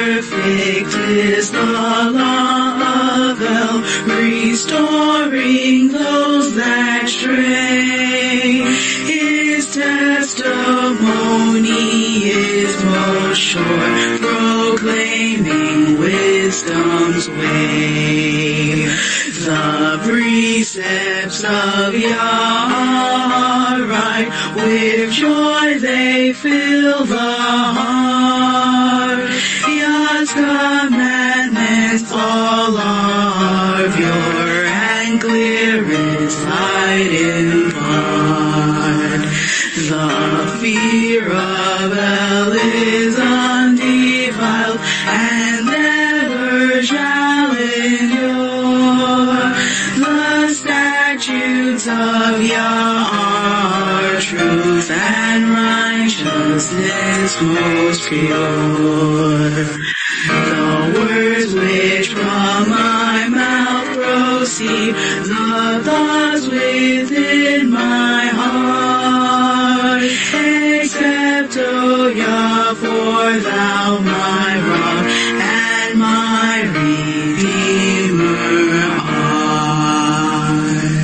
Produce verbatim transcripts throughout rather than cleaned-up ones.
perfect is the law of El, restoring those that stray. His testimony is most sure, proclaiming wisdom's way. The precepts of Yah are right, with joy they fill the heart. Yah's commandments all are pure, and clear as light impart. The fear of El is undefiled, and never shall endure. The statutes of Yah are truth and righteousness most pure. The words which from my mouth proceed, the thoughts within my heart, accept, O Yah, for thou my rock and my redeemer art.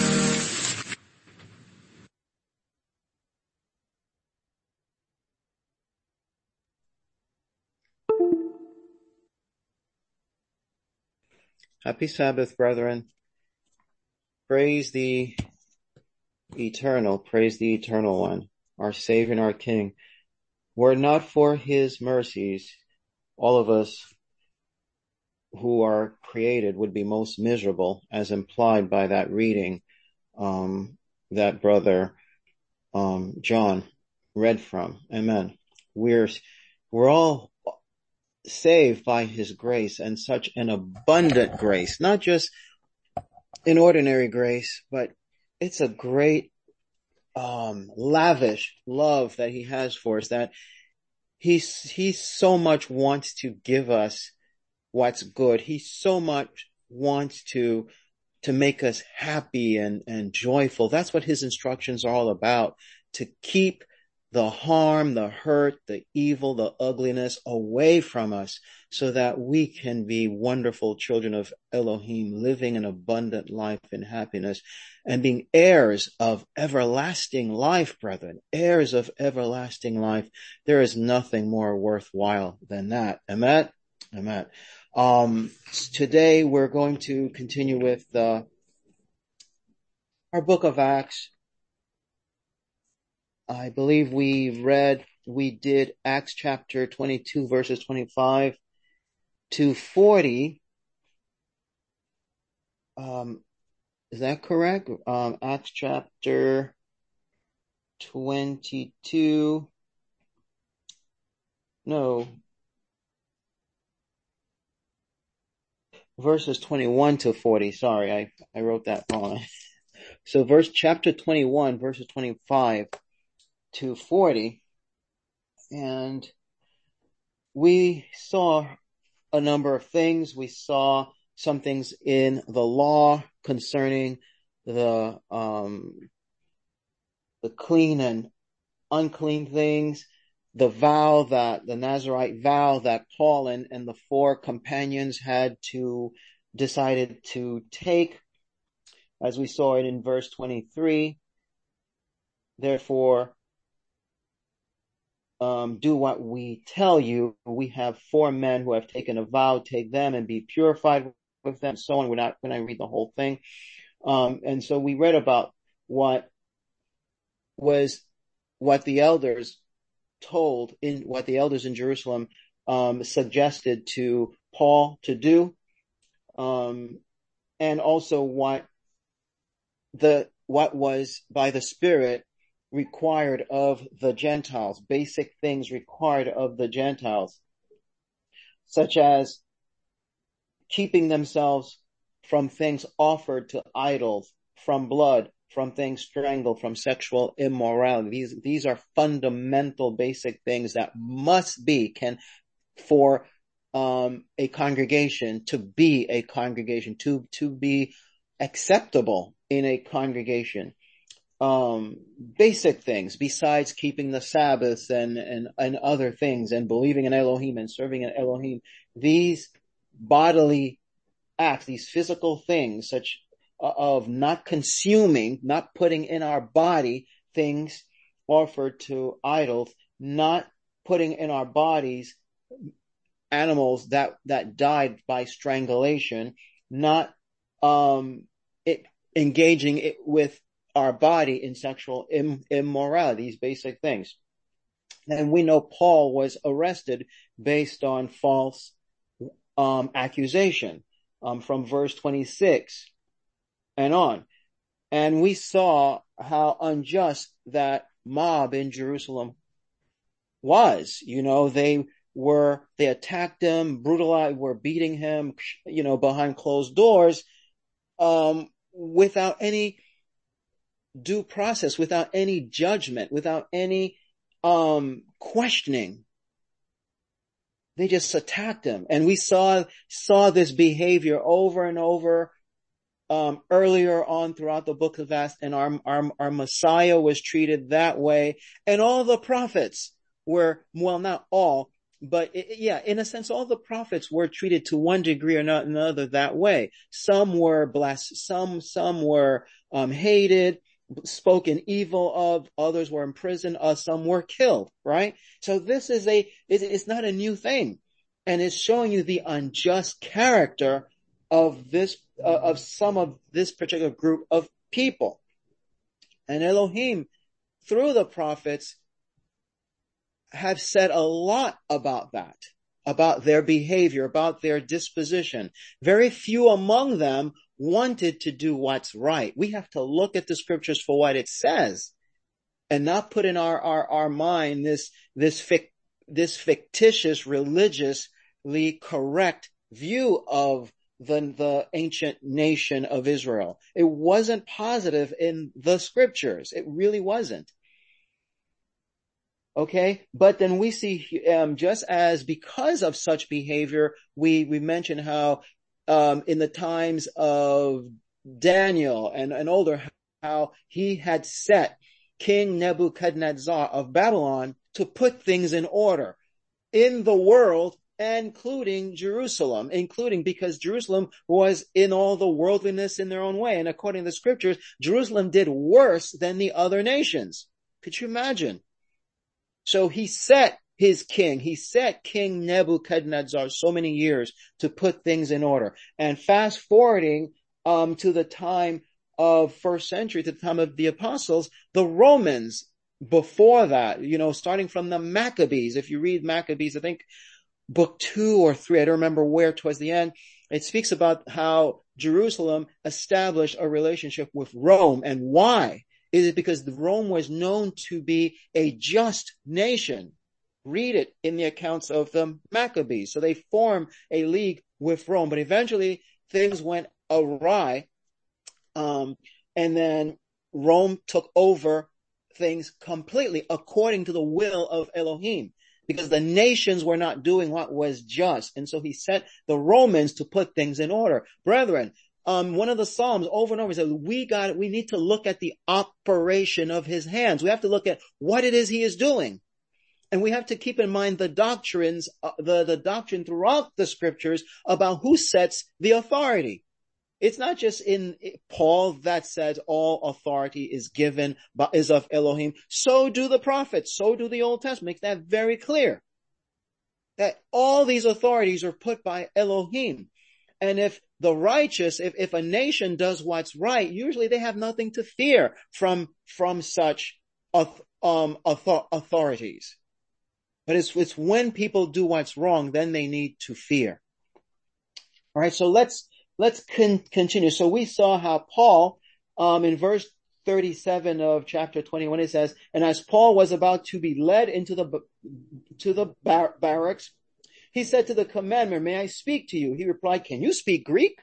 Happy Sabbath, brethren. Praise the eternal, praise the eternal one, our Savior and our King. Were it not for his mercies, all of us who are created would be most miserable, as implied by that reading um, that brother um, John read from. Amen. We're, we're all saved by his grace, and such an abundant grace, not just an ordinary grace, but it's a great um lavish love that he has for us, that he's he so much wants to give us what's good. He so much wants to to make us happy and and joyful. That's what his instructions are all about, to keep the harm, the hurt, the evil, the ugliness away from us, so that we can be wonderful children of Elohim, living an abundant life in happiness and being heirs of everlasting life, brethren, heirs of everlasting life. There is nothing more worthwhile than that. Amen. Amen. Um, today we're going to continue with uh, our book of Acts. I believe we read, we did Acts chapter twenty-two, verses twenty-five to forty. Um, is that correct? Um, Acts chapter twenty-two. No. Verses twenty-one to forty. Sorry, I, I wrote that wrong. So verse, chapter twenty-one, verses twenty-five to forty, and we saw a number of things. We saw some things in the law concerning the um the clean and unclean things, the vow that the Nazirite vow that Paul and, and the four companions had to decided to take, as we saw it in verse twenty-three. Therefore, Um, do what we tell you. We have four men who have taken a vow, take them and be purified with them, so on. We're not going to read the whole thing. Um, and so we read about what was, what the elders told in, what the elders in Jerusalem, um, suggested to Paul to do. Um, and also what the, what was by the Spirit required of the Gentiles, basic things required of the Gentiles, such as keeping themselves from things offered to idols, from blood, from things strangled, from sexual immorality. These, these are fundamental basic things that must be, can, for, um, a congregation to be a congregation, to, to be acceptable in a congregation. um, basic things besides keeping the Sabbath and, and, and other things and believing in Elohim and serving in Elohim. These bodily acts, these physical things, such of not consuming, not putting in our body things offered to idols, not putting in our bodies animals that, that died by strangulation, not, um, it, engaging it with our body in sexual Im- immorality, these basic things. And we know Paul was arrested based on false, um, accusation, um, from verse twenty-six and on. And we saw how unjust that mob in Jerusalem was. You know, they were, they attacked him, brutalized, were beating him, you know, behind closed doors, um, without any due process, without any judgment, without any, um, questioning. They just attacked him. And we saw, saw this behavior over and over, um, earlier on throughout the book of Acts, and our, our, our Messiah was treated that way. And all the prophets were, well, not all, but it, yeah, in a sense, all the prophets were treated to one degree or not another that way. Some were blessed, some, some were, um, hated, spoken evil of, others were imprisoned, uh, some were killed, right? So this is a, it's, it's not a new thing. And it's showing you the unjust character of this, uh, of some of this particular group of people. And Elohim, through the prophets, have said a lot about that, about their behavior, about their disposition. Very few among them wanted to do what's right. We have to look at the scriptures for what it says and not put in our, our, our mind this, this, fic, this fictitious, religiously correct view of the, the ancient nation of Israel. It wasn't positive in the scriptures. It really wasn't. Okay. But then we see, um, just as because of such behavior, we, we mentioned how, um, in the times of Daniel and, and older, how he had set King Nebuchadnezzar of Babylon to put things in order in the world, including Jerusalem, including because Jerusalem was in all the worldliness in their own way. And according to the scriptures, Jerusalem did worse than the other nations. Could you imagine? So he set his king, he set King Nebuchadnezzar so many years to put things in order. And fast forwarding, um, to the time of first century, to the time of the apostles, the Romans before that, you know, starting from the Maccabees, if you read Maccabees, I think book two or three, I don't remember where towards the end, it speaks about how Jerusalem established a relationship with Rome. And why? Is it because Rome was known to be a just nation? Read it in the accounts of the Maccabees. So they formed a league with Rome, but eventually things went awry. Um, and then Rome took over things completely according to the will of Elohim, because the nations were not doing what was just. And so he set the Romans to put things in order. Brethren, Um, one of the Psalms over and over says, we got, we need to look at the operation of his hands. We have to look at what it is he is doing. And we have to keep in mind the doctrines, uh, the, the doctrine throughout the scriptures about who sets the authority. It's not just in Paul that says all authority is given, by, is of Elohim. So do the prophets. So do the Old Testament. Makes that very clear. That all these authorities are put by Elohim. And if the righteous, if, if a nation does what's right, usually they have nothing to fear from, from such, um, author, authorities. But it's, it's when people do what's wrong, then they need to fear. All right. So let's, let's con- continue. So we saw how Paul, um, in verse thirty-seven of chapter twenty-one, it says, and as Paul was about to be led into the, to the bar- barracks, he said to the commander, may I speak to you? He replied, can you speak Greek?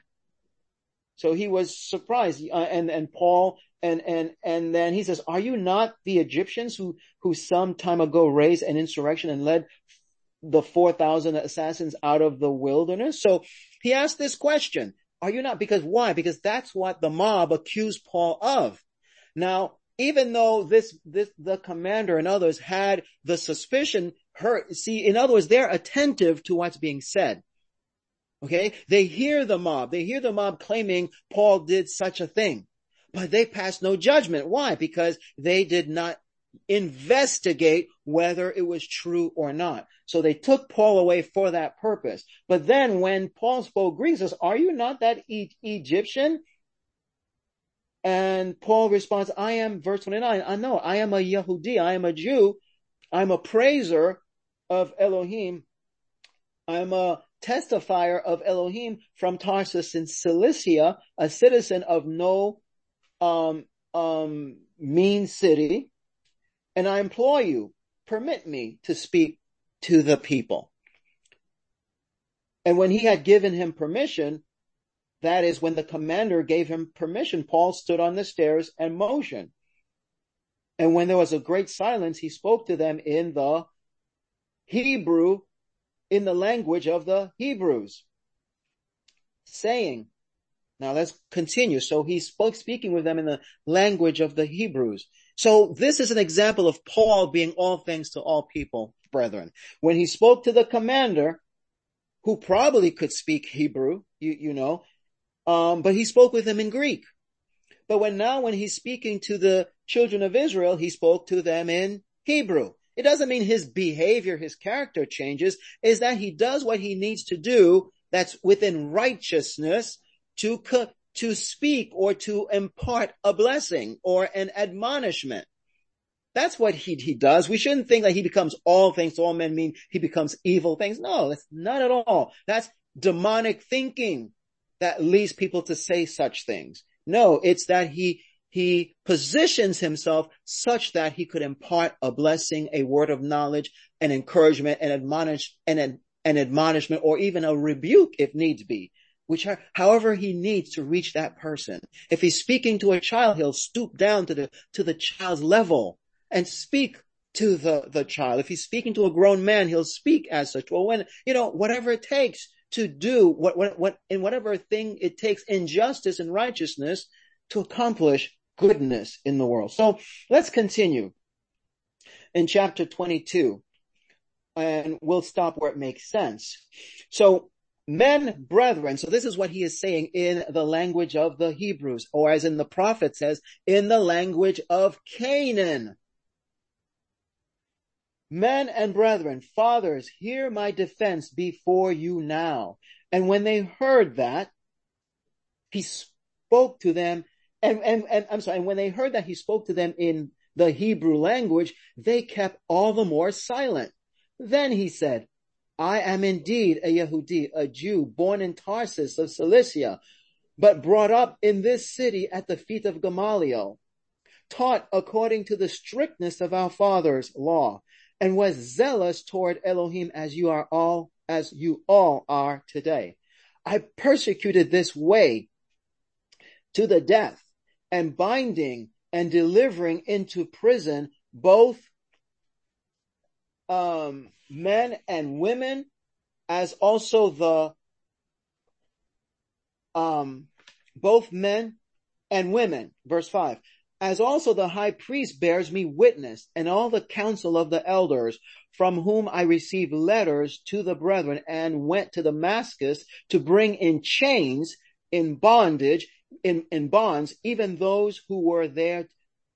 So he was surprised. Uh, and, and Paul, and, and, and then he says, are you not the Egyptians who, who some time ago raised an insurrection and led the four thousand assassins out of the wilderness? So he asked this question. Are you not? Because why? Because that's what the mob accused Paul of. Now, even though this, this, the commander and others had the suspicion, her, see, in other words, they're attentive to what's being said. Okay? They hear the mob. They hear the mob claiming Paul did such a thing, but they pass no judgment. Why? Because they did not investigate whether it was true or not. So they took Paul away for that purpose. But then when Paul spoke Greek, he says, are you not that e- Egyptian? And Paul responds, I am, verse twenty-nine, I know, I am a Yehudi, I am a Jew, I'm a praiser of Elohim, I'm a testifier of Elohim from Tarsus in Cilicia, a citizen of no um um mean city, and I implore you, permit me to speak to the people. And when he had given him permission, that is, when the commander gave him permission, Paul stood on the stairs and motioned. And when there was a great silence, he spoke to them in the Hebrew, in the language of the Hebrews, saying, now let's continue. So he spoke, speaking with them in the language of the Hebrews. So this is an example of Paul being all things to all people, brethren. When he spoke to the commander, who probably could speak Hebrew, you, you know, Um, but he spoke with them in Greek. But when now when he's speaking to the children of Israel, he spoke to them in Hebrew. It doesn't mean his behavior, his character changes, is that he does what he needs to do that's within righteousness to, to speak or to impart a blessing or an admonishment. That's what he, he does. We shouldn't think that he becomes all things to all men, mean he becomes evil things. No, that's not at all. That's demonic thinking that leads people to say such things. No, it's that he, he positions himself such that he could impart a blessing, a word of knowledge, an encouragement, an admonish, an, an admonishment, or even a rebuke if needs be, which are, however he needs to reach that person. If he's speaking to a child, he'll stoop down to the, to the child's level and speak to the, the child. If he's speaking to a grown man, he'll speak as such. Well, when, you know, whatever it takes to do what, what, what, in whatever thing it takes in justice and righteousness to accomplish goodness in the world. So let's continue in chapter twenty-two, and we'll stop where it makes sense. So men, brethren, so this is what he is saying in the language of the Hebrews, or as in the prophet says, in the language of Canaan. Men and brethren, fathers, hear my defense before you now. And when they heard that, he spoke to them, and, and, and I'm sorry, and when they heard that he spoke to them in the Hebrew language, they kept all the more silent. Then he said, I am indeed a Yehudi, a Jew, born in Tarsus of Cilicia, but brought up in this city at the feet of Gamaliel, taught according to the strictness of our father's law, and was zealous toward Elohim as you are all, as you all are today. I persecuted this way to the death, and binding and delivering into prison both um, men and women, as also the um, both men and women. Verse five. As also the high priest bears me witness, and all the council of the elders, from whom I received letters to the brethren, and went to Damascus to bring in chains, in bondage, in, in bonds, even those who were there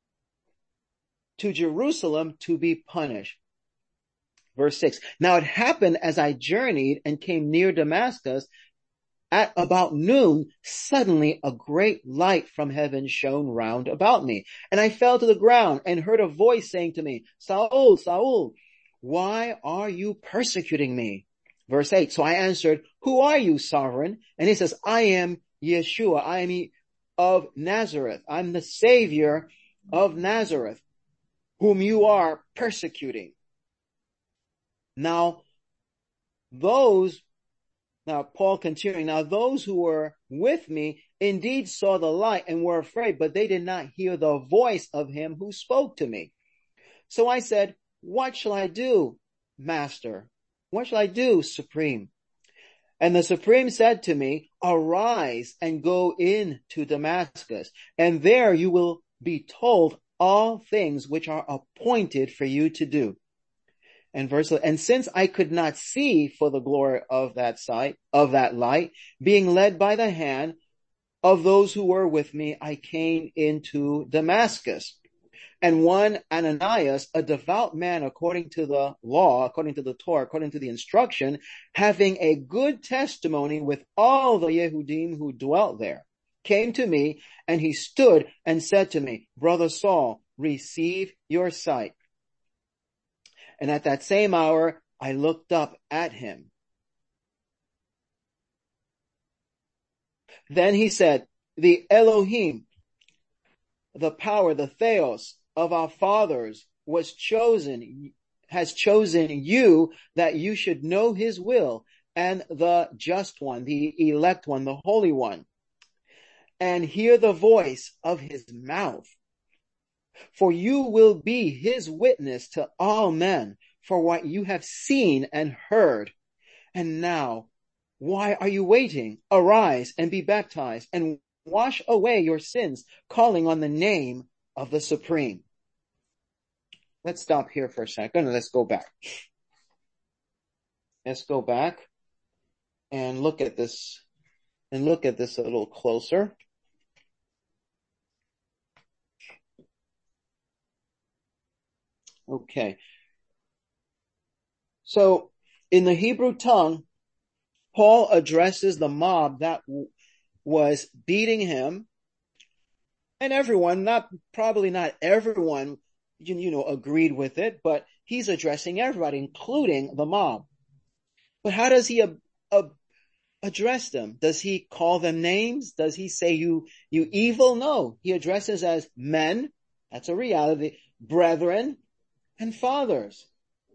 to Jerusalem to be punished. Verse six. Now it happened as I journeyed and came near Damascus, at about noon, suddenly a great light from heaven shone round about me. And I fell to the ground and heard a voice saying to me, Saul, Saul, why are you persecuting me? Verse eight. So I answered, who are you, sovereign? And he says, I am Yeshua. I am of Nazareth. I'm the Savior of Nazareth, whom you are persecuting. Now, those Now, Paul continuing, now those who were with me indeed saw the light and were afraid, but they did not hear the voice of him who spoke to me. So I said, what shall I do, Master? What shall I do, Supreme? And the Supreme said to me, arise and go in to Damascus, and there you will be told all things which are appointed for you to do. And verse, and since I could not see for the glory of that sight, of that light, being led by the hand of those who were with me, I came into Damascus. And one Ananias, a devout man according to the law, according to the Torah, according to the instruction, having a good testimony with all the Yehudim who dwelt there, came to me, and he stood and said to me, Brother Saul, receive your sight. And at that same hour, I looked up at him. Then he said, the Elohim, the power, the Theos of our fathers was chosen, has chosen you that you should know his will, and the just one, the elect one, the holy one, and hear the voice of his mouth. For you will be his witness to all men for what you have seen and heard. And now, why are you waiting? Arise and be baptized and wash away your sins, calling on the name of the Supreme. Let's stop here for a second and let's go back. Let's go back and look at this and look at this a little closer. Okay. So in the Hebrew tongue, Paul addresses the mob that w- was beating him, and everyone, not probably not everyone, you, you know, agreed with it, but he's addressing everybody, including the mob. But how does he uh, uh, address them? Does he call them names? Does he say you you evil? No, he addresses as men. That's a reality. Brethren and fathers.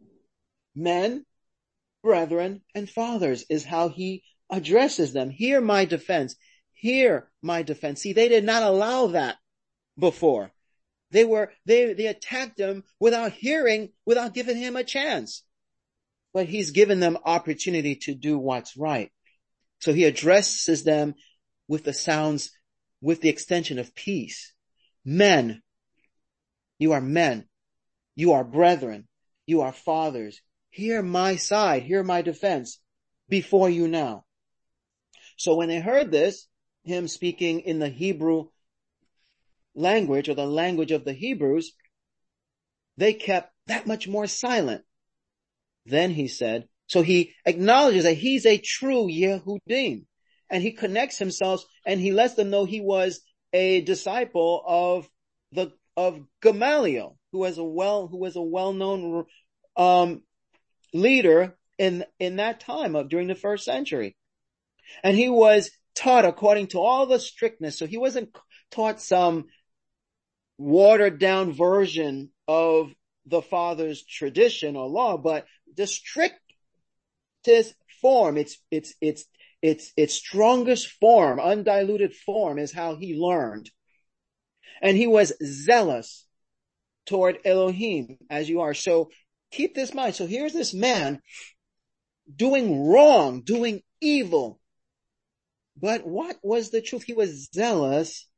Men, brethren, and fathers is how he addresses them. Hear my defense. Hear my defense. See, they did not allow that before. They were, they, they attacked him without hearing, without giving him a chance. But he's given them opportunity to do what's right. So he addresses them with the sounds, with the extension of peace. Men, you are men. You are brethren. You are fathers. Hear my side. Hear my defense before you now. So when they heard this, him speaking in the Hebrew language or the language of the Hebrews, they kept that much more silent. Then he said, so he acknowledges that he's a true Yehudim, and he connects himself and he lets them know he was a disciple of the, of Gamaliel, who was a well, who was a well-known, um, leader in, in that time of during the first century. And he was taught according to all the strictness. So he wasn't taught some watered down version of the father's tradition or law, but the strictest form, its, its, its, its, its strongest form, undiluted form is how he learned. And he was zealous toward Elohim as you are. So keep this in mind. So here's this man doing wrong, doing evil. But what was the truth? He was zealous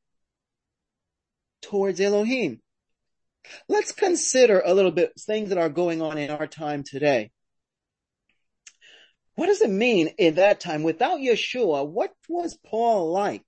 towards Elohim. Let's consider a little bit things that are going on in our time today. What does it mean in that time? Without Yeshua, what was Paul like?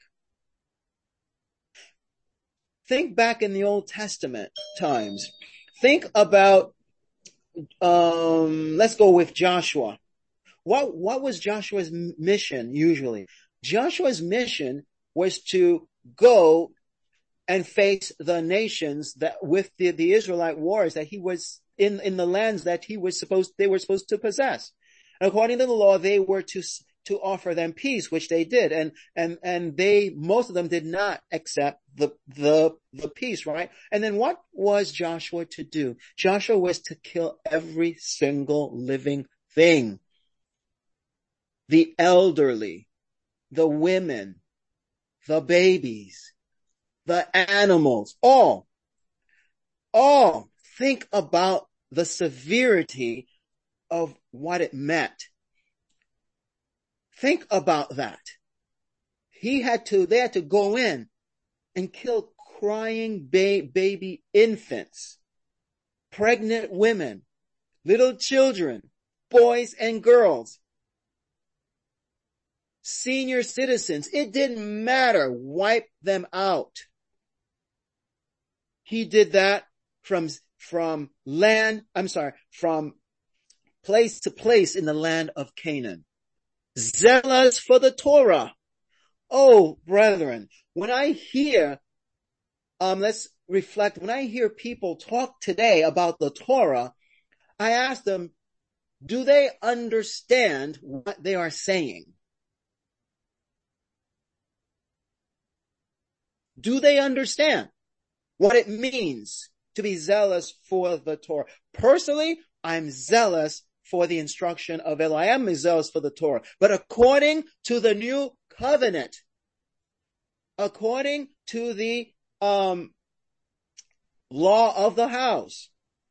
Think back in the Old Testament times. Think about, um, let's go with Joshua. What, what was Joshua's mission usually? Joshua's mission was to go and face the nations that with the, the Israelite wars that he was in, in the lands that he was supposed, they were supposed to possess. According to the law, they were to, to offer them peace, which they did. And, and, and they, most of them did not accept the, the, the peace, right? And then what was Joshua to do? Joshua was to kill every single living thing. The elderly, the women, the babies, the animals, all, all. Think about the severity of what it meant. Think about that. He had to, they had to go in and kill crying ba- baby infants, pregnant women, little children, boys and girls, senior citizens. It didn't matter. Wipe them out. He did that from, from land, I'm sorry, from place to place in the land of Canaan. Zealous for the Torah. Oh, brethren, when I hear, um, let's reflect, when I hear people talk today about the Torah, I ask them, do they understand what they are saying? Do they understand what it means to be zealous for the Torah? Personally, I'm zealous for the instruction of El. I am zealous for the Torah. But according to the new covenant, according to the um, law of the house,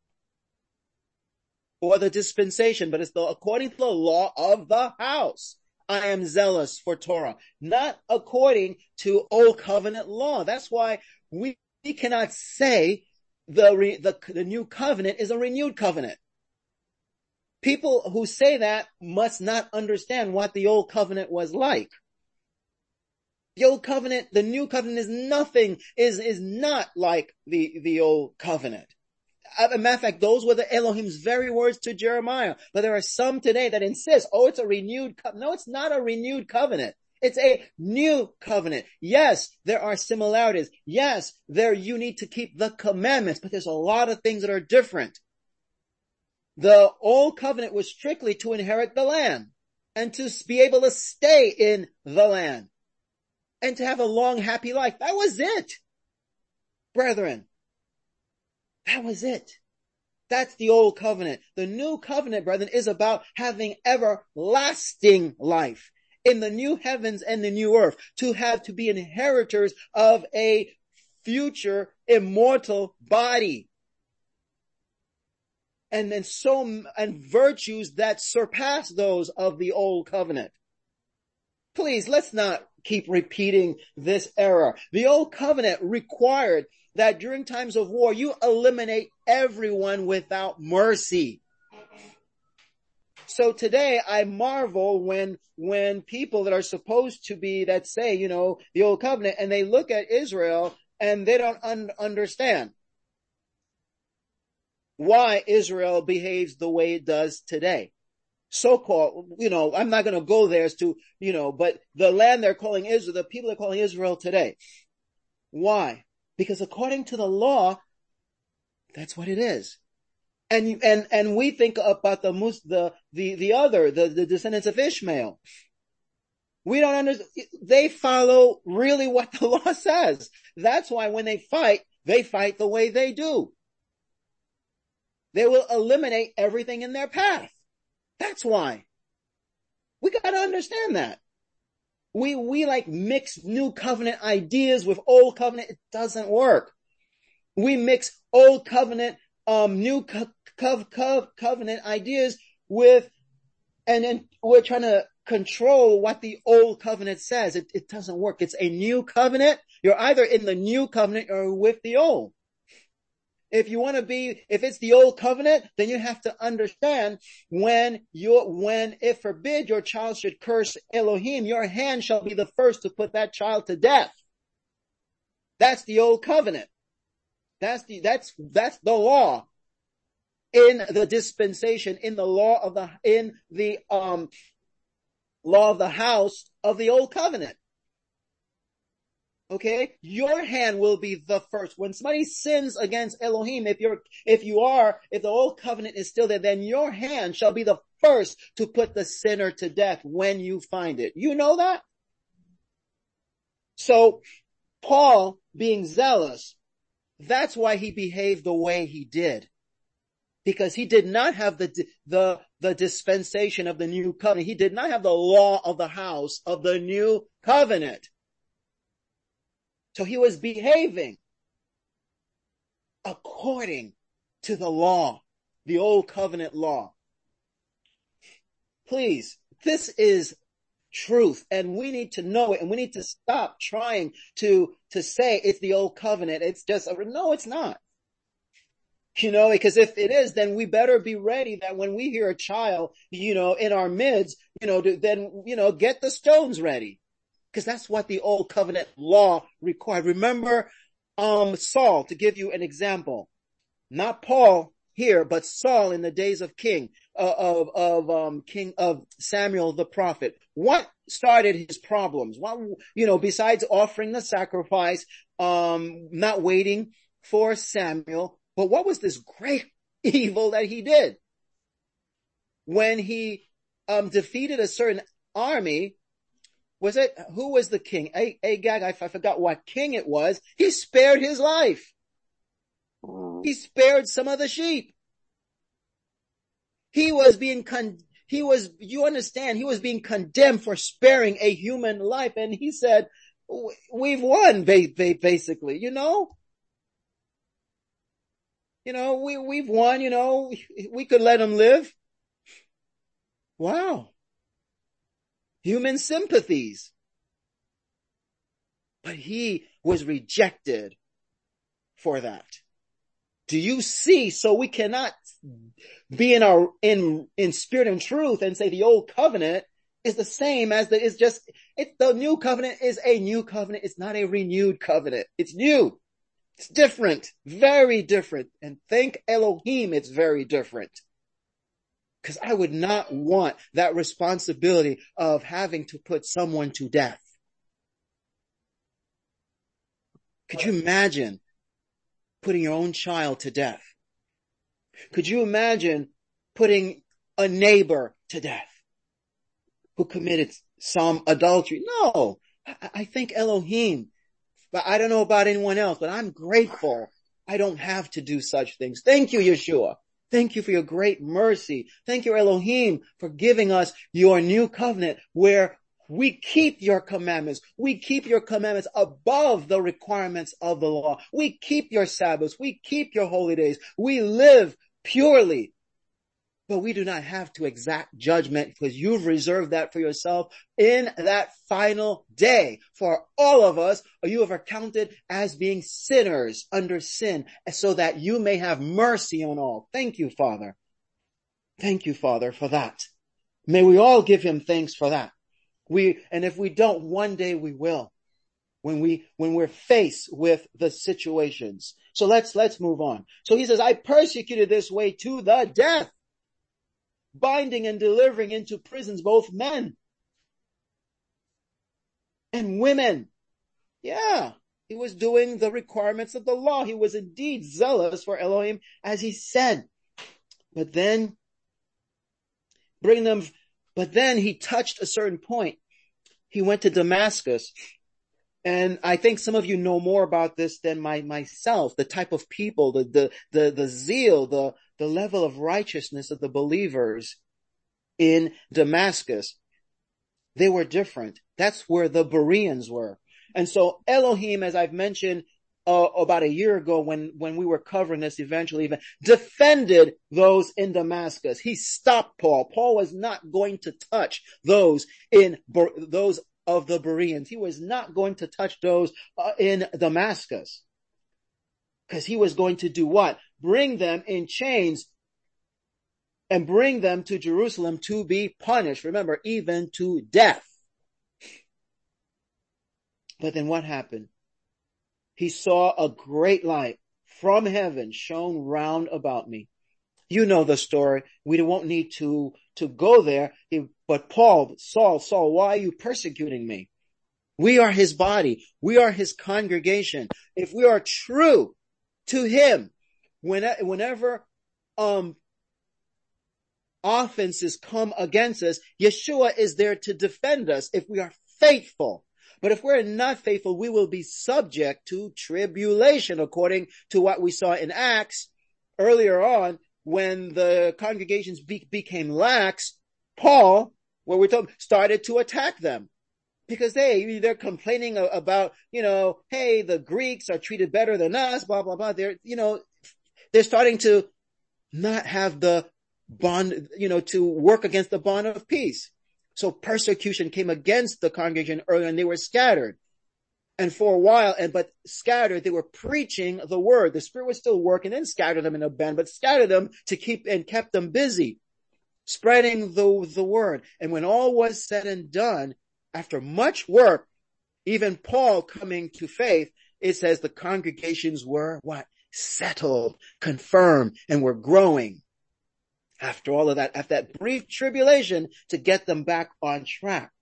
or the dispensation, but it's the, according to the law of the house, I am zealous for Torah, not according to old covenant law. That's why we, we cannot say the, re, the, the new covenant is a renewed covenant. People who say that must not understand what the old covenant was like. The old covenant, the new covenant is nothing, is, is not like the, the old covenant. As a matter of fact, those were the Elohim's very words to Jeremiah. But there are some today that insist, oh, it's a renewed covenant. No, it's not a renewed covenant. It's a new covenant. Yes, there are similarities. Yes, there you need to keep the commandments, but there's a lot of things that are different. The old covenant was strictly to inherit the land and to be able to stay in the land and to have a long, happy life. That was it, brethren. That was it. That's the old covenant. The new covenant, brethren, is about having everlasting life in the new heavens and the new earth, to have to be inheritors of a future immortal body. And then so, and virtues that surpass those of the old covenant. Please, let's not keep repeating this error. The old covenant required that during times of war, you eliminate everyone without mercy. So today I marvel when, when people that are supposed to be, that say, you know, the old covenant, and they look at Israel and they don't un- understand why Israel behaves the way it does today. So-called, you know, I'm not going to go there as to, you know, but the land they're calling Israel, the people are calling Israel today. Why? Because according to the law, that's what it is. And, and, and we think about the, the, the, the other, the, the descendants of Ishmael. We don't understand. They follow really what the law says. That's why when they fight, they fight the way they do. They will eliminate everything in their path. That's why. We gotta understand that. We, we like mix new covenant ideas with old covenant. It doesn't work. We mix old covenant, um, new co- co- co- covenant ideas with, and then we're trying to control what the old covenant says. It, it doesn't work. It's a new covenant. You're either in the new covenant or with the old. If you want to be, if it's the old covenant, then you have to understand when you're, when, if forbid your child should curse Elohim, your hand shall be the first to put that child to death. That's the old covenant. That's the, that's, that's the law in the dispensation, in the law of the, in the, um, law of the house of the old covenant. Okay, your hand will be the first. When somebody sins against Elohim, if you're, if you are, if the old covenant is still there, then your hand shall be the first to put the sinner to death when you find it. You know that? So, Paul being zealous, that's why he behaved the way he did. Because he did not have the, the, the dispensation of the new covenant. He did not have the law of the house of the new covenant. So he was behaving according to the law, the old covenant law. Please, this is truth, and we need to know it, and we need to stop trying to, to say it's the old covenant. It's just, a, no, it's not. You know, because if it is, then we better be ready that when we hear a child, you know, in our midst, you know, then, you know, get the stones ready. Because that's what the old covenant law required. Remember, um, Saul, to give you an example, not Paul here, but Saul in the days of King, uh, of, of, um, King of Samuel the prophet. What started his problems? What, you know, besides offering the sacrifice, um, not waiting for Samuel, but what was this great evil that he did? When he, um, defeated a certain army, was it, who was the king? Agag, I, I forgot what king it was. He spared his life. He spared some of the sheep. He was being con, he was, you understand, he was being condemned for sparing a human life. And he said, we've won, basically, you know? You know, we, we've won, you know, we could let him live. Wow. Human sympathies. But he was rejected for that. Do you see? So we cannot be in our, in, in spirit and truth and say the old covenant is the same as the, it's just, it's the new covenant is a new covenant. It's not a renewed covenant. It's new. It's different. Very different. And thank Elohim, it's very different. Because I would not want that responsibility of having to put someone to death. Could you imagine putting your own child to death? Could you imagine putting a neighbor to death who committed some adultery? No, I, I thank Elohim. But I don't know about anyone else, but I'm grateful I don't have to do such things. Thank you, Yeshua. Thank you for your great mercy. Thank you, Elohim, for giving us your new covenant where we keep your commandments. We keep your commandments above the requirements of the law. We keep your Sabbaths. We keep your holy days. We live purely. But we do not have to exact judgment because you've reserved that for yourself in that final day. For all of us, you have accounted as being sinners under sin so that you may have mercy on all. Thank you, Father. Thank you, Father, for that. May we all give him thanks for that. We, and if we don't, one day we will. When we, when we're faced with the situations. So let's, let's move on. So he says, I persecuted this way to the death, binding and delivering into prisons both men and women. Yeah, he was doing the requirements of the law. He was indeed zealous for Elohim, as he said. But then, bring them, but then he touched a certain point. He went to Damascus. And I think some of you know more about this than my, myself, the type of people, the, the, the, the zeal, the, the level of righteousness of the believers in Damascus. They were different. That's where the Bereans were. And so Elohim, as I've mentioned, uh, about a year ago when, when we were covering this eventually even, defended those in Damascus. He stopped Paul. Paul was not going to touch those in, those of the Bereans. He was not going to touch those uh, in Damascus. Because he was going to do what? Bring them in chains and bring them to Jerusalem to be punished. Remember, even to death. But then what happened? He saw a great light from heaven shone round about me. You know the story. We won't need to, to go there. He, but Paul, Saul, Saul, why are you persecuting me? We are his body. We are his congregation. If we are true to him, when, whenever, um, offenses come against us, Yeshua is there to defend us if we are faithful. But if we're not faithful, we will be subject to tribulation, according to what we saw in Acts earlier on when the congregations be- became lax. Paul, where we're told, started to attack them because they, they're complaining about, you know, hey, the Greeks are treated better than us, blah, blah, blah. They're, you know, they're starting to not have the bond, you know, to work against the bond of peace. So persecution came against the congregation earlier, and they were scattered. And for a while, and but scattered, they were preaching the word. The Spirit was still working and scattered them in a band, but scattered them to keep and kept them busy, spreading the, the word. And when all was said and done, after much work, even Paul coming to faith, it says the congregations were what? Settled, confirmed, and were growing. After all of that, after that brief tribulation to get them back on track.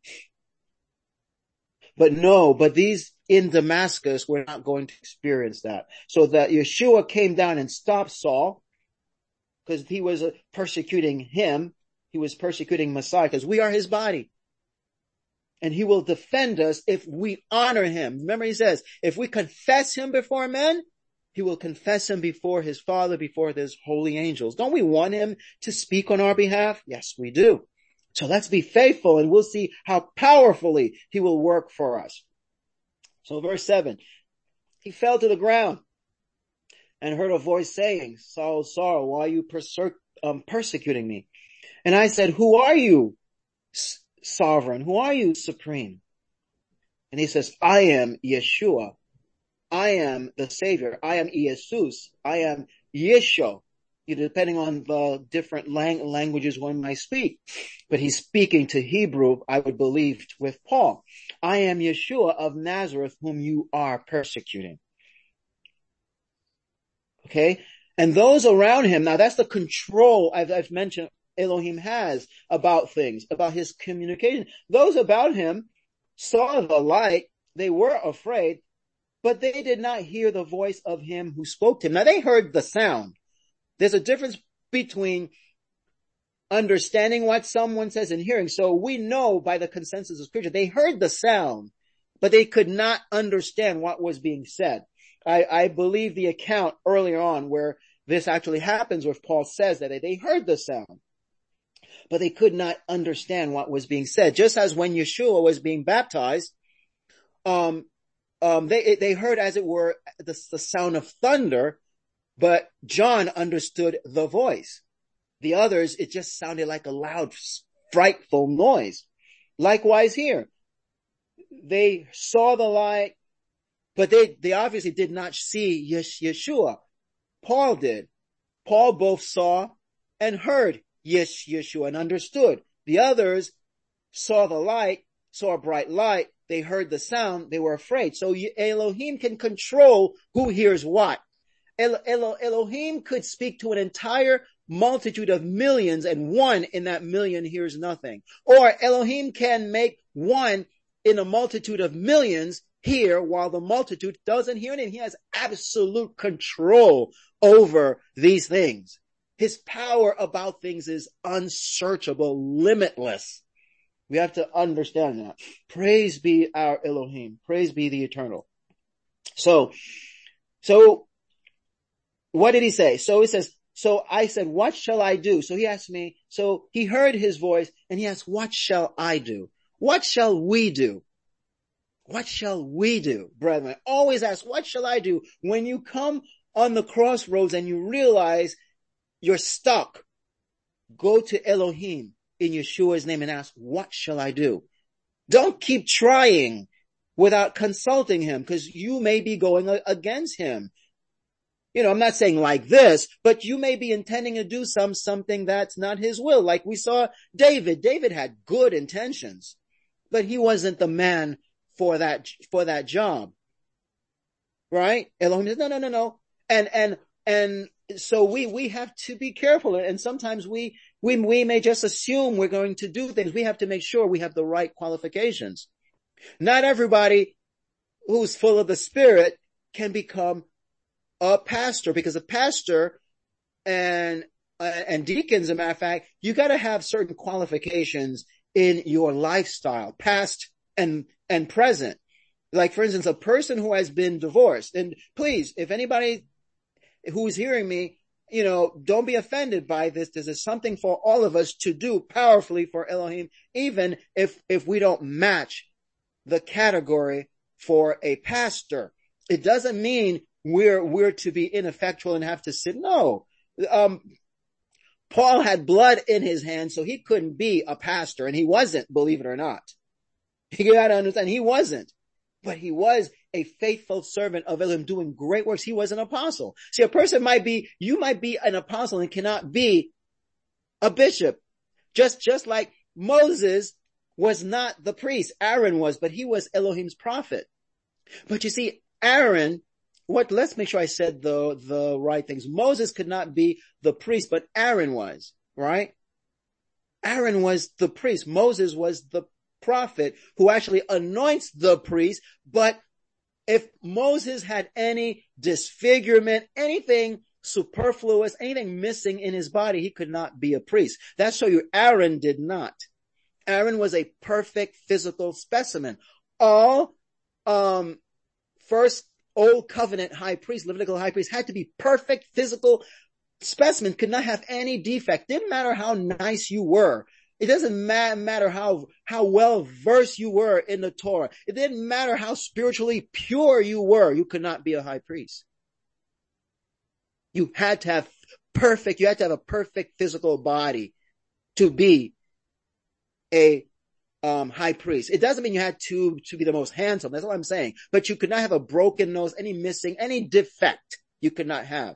But no, but these in Damascus were not going to experience that. So that Yeshua came down and stopped Saul, because he was persecuting him. He was persecuting Messiah, because we are his body. And he will defend us if we honor him. Remember, he says, if we confess him before men, he will confess him before his Father, before his holy angels. Don't we want him to speak on our behalf? Yes, we do. So let's be faithful, and we'll see how powerfully he will work for us. So verse seven, he fell to the ground and heard a voice saying, Saul, Saul, why are you perse- um, persecuting me? And I said, who are you, s- sovereign? Who are you, supreme? And he says, I am Yeshua. I am the Savior. I am Jesus. I am Yeshua. Depending on the different lang- languages one might speak. But he's speaking to Hebrew, I would believe, with Paul. I am Yeshua of Nazareth, whom you are persecuting. Okay? And those around him, now that's the control I've, I've mentioned Elohim has about things, about his communication. Those about him saw the light. They were afraid, but they did not hear the voice of him who spoke to him. Now they heard the sound. There's a difference between understanding what someone says and hearing. So we know by the consensus of scripture, they heard the sound, but they could not understand what was being said. I, I believe the account earlier on where this actually happens, where Paul says that they heard the sound, but they could not understand what was being said. Just as when Yeshua was being baptized, um, um, they, they heard, as it were, the, the sound of thunder, but John understood the voice. The others, it just sounded like a loud, frightful noise. Likewise here. They saw the light, but they, they obviously did not see Yeshua. Paul did. Paul both saw and heard Yeshua and understood. The others saw the light, saw a bright light. They heard the sound. They were afraid. So Elohim can control who hears what. El- El- Elohim could speak to an entire multitude of millions, and one in that million hears nothing. Or Elohim can make one in a multitude of millions hear while the multitude doesn't hear anything. He has absolute control over these things. His power about things is unsearchable, limitless. We have to understand that. Praise be our Elohim. Praise be the eternal. So, so, what did he say? So he says, so I said, what shall I do? So he asked me, so he heard his voice and he asked, what shall I do? What shall we do? What shall we do, brethren? Always ask, what shall I do? When you come on the crossroads and you realize you're stuck, go to Elohim in Yeshua's name and ask, what shall I do? Don't keep trying without consulting him, because you may be going against him. You know, I'm not saying like this, but you may be intending to do some, something that's not his will. Like we saw David. David had good intentions, but he wasn't the man for that, for that job. Right? Elohim says, no, no, no, no. And, and, and so we, we have to be careful. And sometimes we, we, we may just assume we're going to do things. We have to make sure we have the right qualifications. Not everybody who's full of the Spirit can become a pastor, because a pastor and, uh, and deacons, as a matter of fact, you got to have certain qualifications in your lifestyle, past and, and present. Like, for instance, a person who has been divorced, and please, if anybody who's hearing me, you know, don't be offended by this. This is something for all of us to do powerfully for Elohim, even if, if we don't match the category for a pastor. It doesn't mean we're, we're to be ineffectual and have to sit. No. Um, Paul had blood in his hands, so he couldn't be a pastor, and he wasn't, believe it or not. You gotta understand, he wasn't. But he was a faithful servant of Elohim doing great works. He was an apostle. See, a person might be, you might be an apostle and cannot be a bishop. Just, just like Moses was not the priest. Aaron was, but he was Elohim's prophet. But you see, Aaron, what, let's make sure I said the, the right things. Moses could not be the priest, but Aaron was, right? Aaron was the priest. Moses was the prophet who actually anoints the priest. But if Moses had any disfigurement, anything superfluous, anything missing in his body, he could not be a priest. That's so you, Aaron did not. Aaron was a perfect physical specimen. All, um, first old covenant high priest, Levitical high priest had to be perfect physical specimen, could not have any defect. Didn't matter how nice you were. It doesn't ma- matter how, how well versed you were in the Torah. It didn't matter how spiritually pure you were. You could not be a high priest. You had to have perfect, you had to have a perfect physical body to be a um high priest. It doesn't mean you had to, to be the most handsome. That's what I'm saying. But you could not have a broken nose, any missing, any defect you could not have.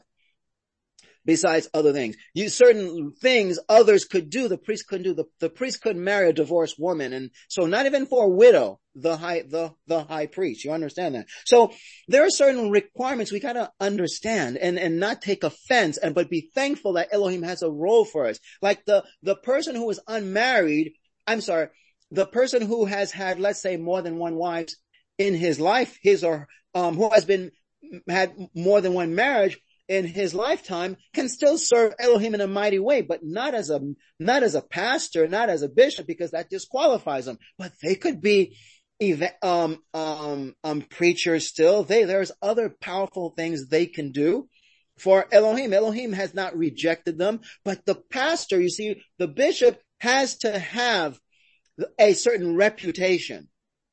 Besides other things. You, certain things others could do, the priest couldn't do. The, the priest couldn't marry a divorced woman. And so not even for a widow, the high, the, the high priest. You understand that? So there are certain requirements we gotta understand and, and not take offense and, but be thankful that Elohim has a role for us. Like the, the person who is unmarried, I'm sorry, the person who has had, let's say, more than one wife in his life, his or, um, who has been, had more than one marriage, in his lifetime can still serve Elohim in a mighty way, but not as a, not as a pastor, not as a bishop, because that disqualifies them. But they could be, um, um, um, preachers still. They, there's other powerful things they can do for Elohim. Elohim has not rejected them, but the pastor, you see, the bishop has to have a certain reputation.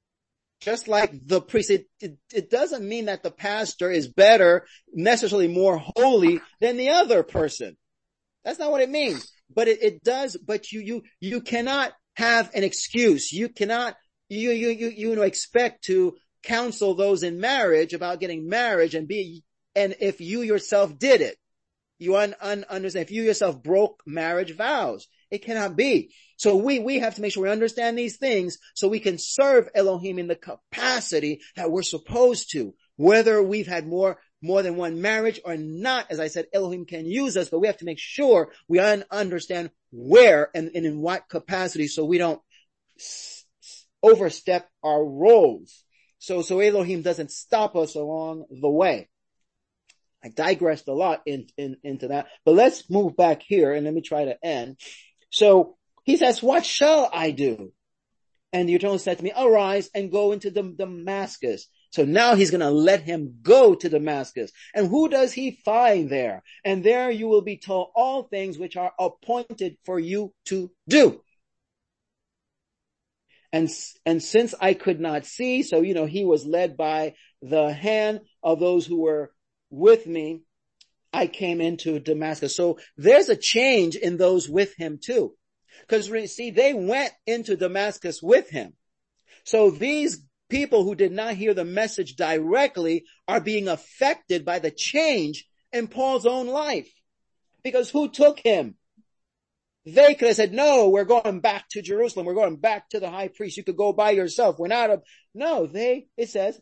Just like the priest, it, it, it doesn't mean that the pastor is better, necessarily more holy than the other person. That's not what it means. But it, it does, but you, you, you cannot have an excuse. You cannot, you, you, you, you know, expect to counsel those in marriage about getting marriage and be, and if you yourself did it, you un, un, understand, if you yourself broke marriage vows, it cannot be. So we, we have to make sure we understand these things so we can serve Elohim in the capacity that we're supposed to. Whether we've had more, more than one marriage or not, as I said, Elohim can use us, but we have to make sure we un- understand where and, and in what capacity so we don't s- overstep our roles. So, so Elohim doesn't stop us along the way. I digressed a lot in, in, into that, but let's move back here and let me try to end. So he says, what shall I do? And the Eternal said to me, arise and go into Damascus. So now he's going to let him go to Damascus. And who does he find there? And there you will be told all things which are appointed for you to do. And, and since I could not see, so, you know, he was led by the hand of those who were with me, I came into Damascus. So there's a change in those with him too. Because see, they went into Damascus with him. So these people who did not hear the message directly are being affected by the change in Paul's own life. Because who took him? They could have said, no, we're going back to Jerusalem. We're going back to the high priest. You could go by yourself. We're not a, no, they, it says,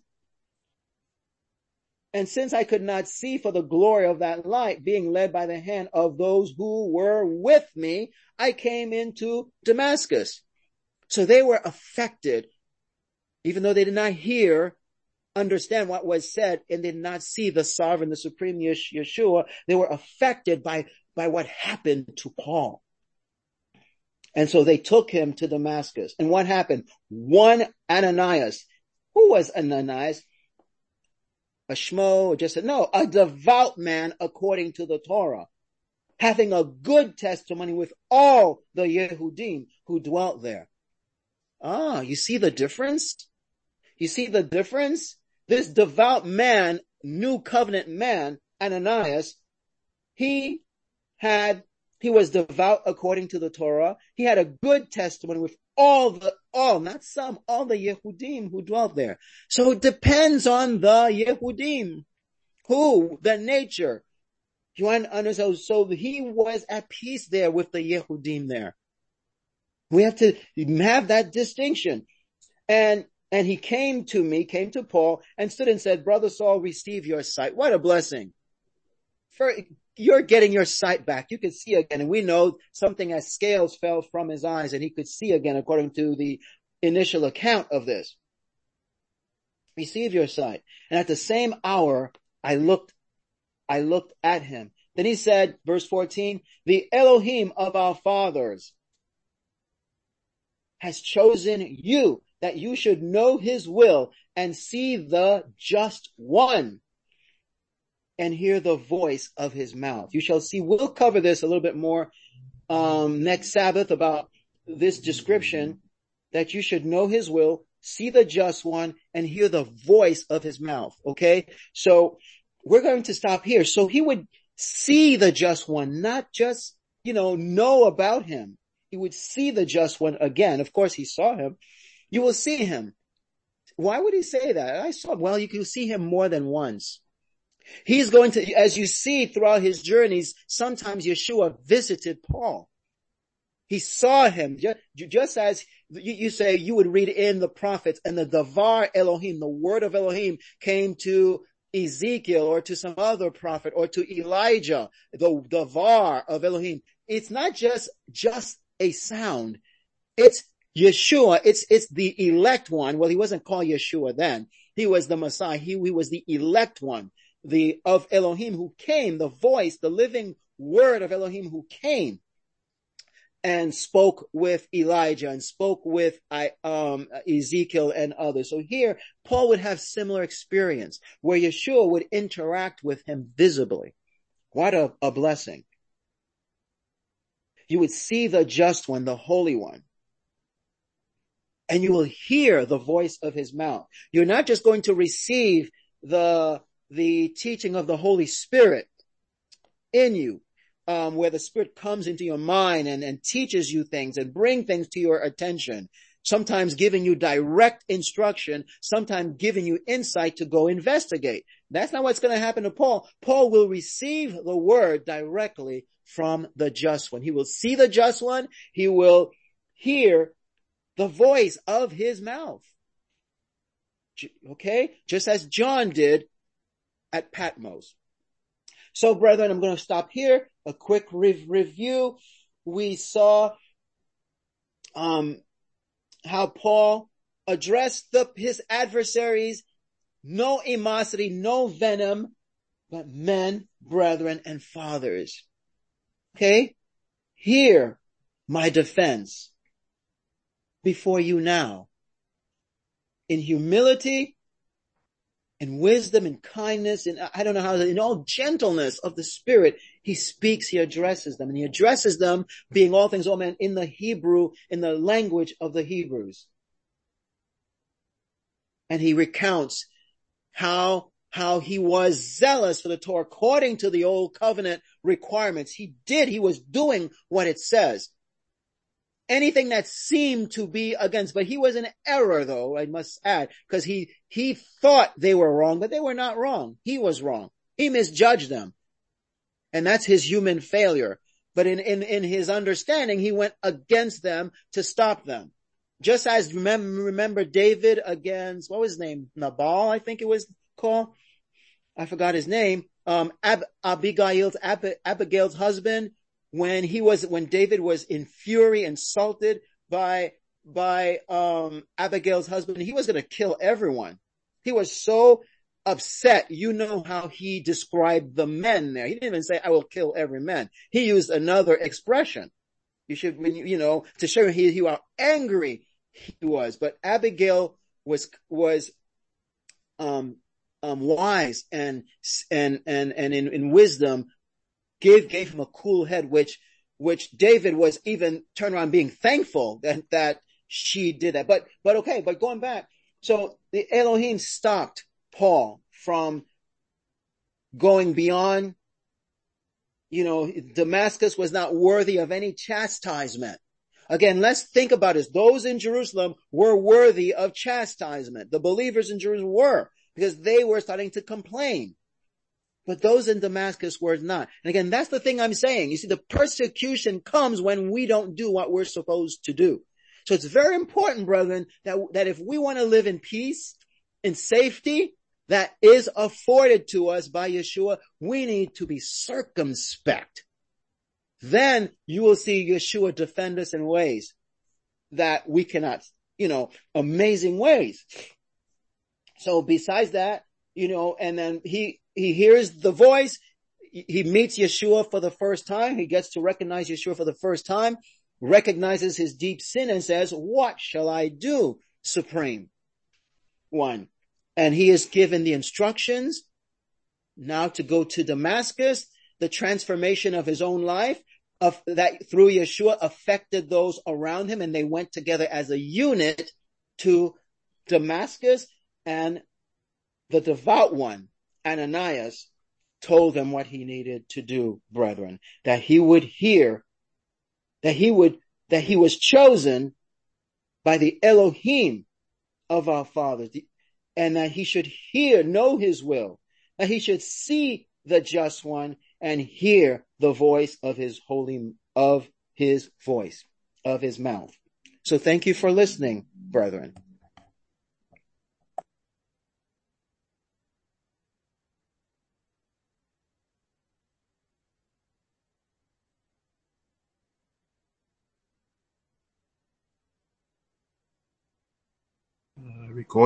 and since I could not see for the glory of that light, being led by the hand of those who were with me, I came into Damascus. So they were affected, even though they did not hear, understand what was said, and did not see the sovereign, the supreme Yeshua. They were affected by, by what happened to Paul. And so they took him to Damascus. And what happened? One Ananias. Who was Ananias? A shmo, just said, no, a devout man according to the Torah, having a good testimony with all the Yehudim who dwelt there. Ah, you see the difference? You see the difference? This devout man, new covenant man, Ananias, he had He was devout according to the Torah. He had a good testimony with all the, all, not some, all the Yehudim who dwelt there. So it depends on the Yehudim. Who? The nature. You want to understand? So he was at peace there with the Yehudim there. We have to have that distinction. And, and he came to me, came to Paul, and stood and said, Brother Saul, receive your sight. What a blessing. For, you're getting your sight back. You could see again. And we know something as scales fell from his eyes and he could see again according to the initial account of this. Receive your sight. And at the same hour, I looked, I looked at him. Then he said, verse fourteen, the Elohim of our fathers has chosen you that you should know his will and see the just one and hear the voice of his mouth. You shall see, we'll cover this a little bit more, um, next Sabbath about this description that you should know his will, see the just one, and hear the voice of his mouth. Okay. So we're going to stop here. So he would see the just one, not just, you know, know about him. He would see the just one again. Of course, he saw him. You will see him. Why would he say that? I saw, well, you can see him more than once. He's going to, as you see throughout his journeys, sometimes Yeshua visited Paul. He saw him, just, just as you, you say you would read in the prophets, and the Davar Elohim, the word of Elohim, came to Ezekiel or to some other prophet or to Elijah, the Davar of Elohim. It's not just, just a sound. It's Yeshua. It's, it's the elect one. Well, he wasn't called Yeshua then. He was the Messiah. He, he was the elect one. The, of Elohim who came, the voice, the living word of Elohim who came and spoke with Elijah and spoke with um, Ezekiel and others. So here, Paul would have similar experience where Yeshua would interact with him visibly. What a, a blessing. You would see the just one, the holy one. And you will hear the voice of his mouth. You're not just going to receive the the teaching of the Holy Spirit in you, um, where the Spirit comes into your mind and, and teaches you things and bring things to your attention, sometimes giving you direct instruction, sometimes giving you insight to go investigate. That's not what's going to happen to Paul. Paul will receive the word directly from the just one. He will see the just one. He will hear the voice of his mouth. Okay? Just as John did at Patmos. So, brethren, I'm going to stop here. A quick re- review. We saw um, how Paul addressed the, his adversaries. No animosity, no venom, but men, brethren, and fathers. Okay? Hear my defense before you now. In humility, in wisdom, in kindness, in, I don't know how, in all gentleness of the Spirit, he speaks, he addresses them, and he addresses them being all things, all men, in the Hebrew, in the language of the Hebrews. And he recounts how, how he was zealous for the Torah according to the old covenant requirements. He did, he was doing what it says. Anything that seemed to be against, but he was in error though, I must add, because he, he thought they were wrong, but they were not wrong. He was wrong. He misjudged them. And that's his human failure. But in, in, in his understanding, he went against them to stop them. Just as remember, remember David against, what was his name? Nabal, I think it was called. I forgot his name. Um, Ab, Abigail's, Ab, Abigail's husband. When he was, when David was in fury, insulted by, by, um, Abigail's husband, he was going to kill everyone. He was so upset. You know how he described the men there. He didn't even say, I will kill every man. He used another expression. You should, when you, you know, to show he, he how angry he was. But Abigail was, was, um, um, wise and, and, and, and in, in wisdom, Gave, gave him a cool head, which, which David was even turned around being thankful that, that she did that. But, but okay, but going back. So the Elohim stopped Paul from going beyond you know, Damascus was not worthy of any chastisement. Again, let's think about this. Those in Jerusalem were worthy of chastisement. The believers in Jerusalem were, because they were starting to complain. But those in Damascus were not. And again, that's the thing I'm saying. You see, the persecution comes when we don't do what we're supposed to do. So it's very important, brethren, that, that if we want to live in peace, in safety, that is afforded to us by Yeshua, we need to be circumspect. Then you will see Yeshua defend us in ways that we cannot, you know, amazing ways. So besides that, you know, and then he, he hears the voice, he meets Yeshua for the first time, he gets to recognize Yeshua for the first time, recognizes his deep sin and says, what shall I do, Supreme One? And he is given the instructions now to go to Damascus. The transformation of his own life of that through Yeshua affected those around him, and they went together as a unit to Damascus. And the devout one, Ananias, told him what he needed to do, brethren, that he would hear, that he would, that he was chosen by the Elohim of our fathers, and that he should hear, know his will, that he should see the just one and hear the voice of his holy, of his voice, of his mouth. So thank you for listening, brethren. Uh, record.